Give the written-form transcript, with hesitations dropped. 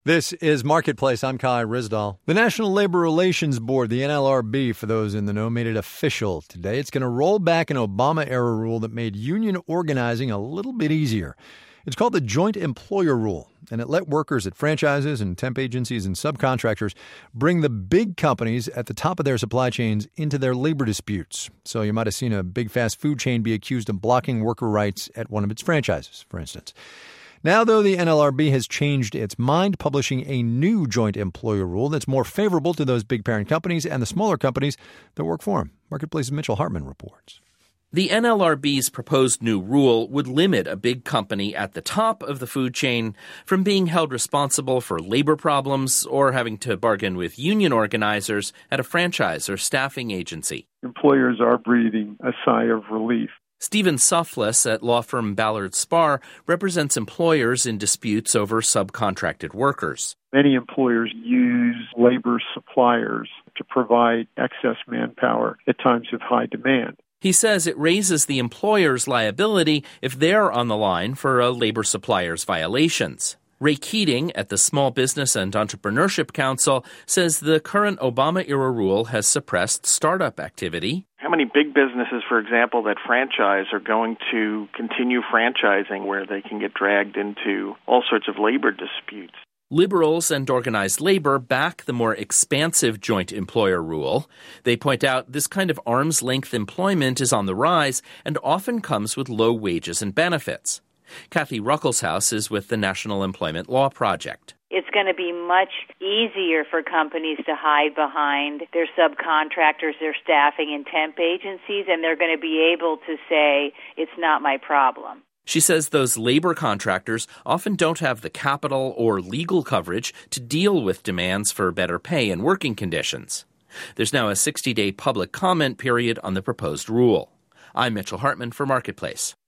This is Marketplace. I'm Kai Risdall. The National Labor Relations Board, the NLRB, for those in the know, made it official today. It's going to roll back an Obama-era rule that made union organizing a little bit easier. It's called the Joint Employer Rule, and it let workers at franchises and temp agencies and subcontractors bring the big companies at the top of their supply chains into their labor disputes. So you might have seen a big fast food chain be accused of blocking worker rights at one of its franchises, for instance. Now, though, the NLRB has changed its mind, publishing a new joint employer rule that's more favorable to those big parent companies and the smaller companies that work for them. Marketplace's Mitchell Hartman reports. The NLRB's proposed new rule would limit a big company at the top of the food chain from being held responsible for labor problems or having to bargain with union organizers at a franchise or staffing agency. Employers are breathing a sigh of relief. Stephen Suffless at law firm Ballard Spahr represents employers in disputes over subcontracted workers. Many employers use labor suppliers to provide excess manpower at times of high demand. He says it raises the employer's liability if they're on the line for a labor supplier's violations. Ray Keating at the Small Business and Entrepreneurship Council says the current Obama-era rule has suppressed startup activity. How many big businesses, for example, that franchise are going to continue franchising where they can get dragged into all sorts of labor disputes? Liberals and organized labor back the more expansive joint employer rule. They point out this kind of arm's-length employment is on the rise and often comes with low wages and benefits. Kathy Ruckelshaus is with the National Employment Law Project. It's going to be much easier for companies to hide behind their subcontractors, their staffing and temp agencies, and they're going to be able to say, it's not my problem. She says those labor contractors often don't have the capital or legal coverage to deal with demands for better pay and working conditions. There's now a 60-day public comment period on the proposed rule. I'm Mitchell Hartman for Marketplace.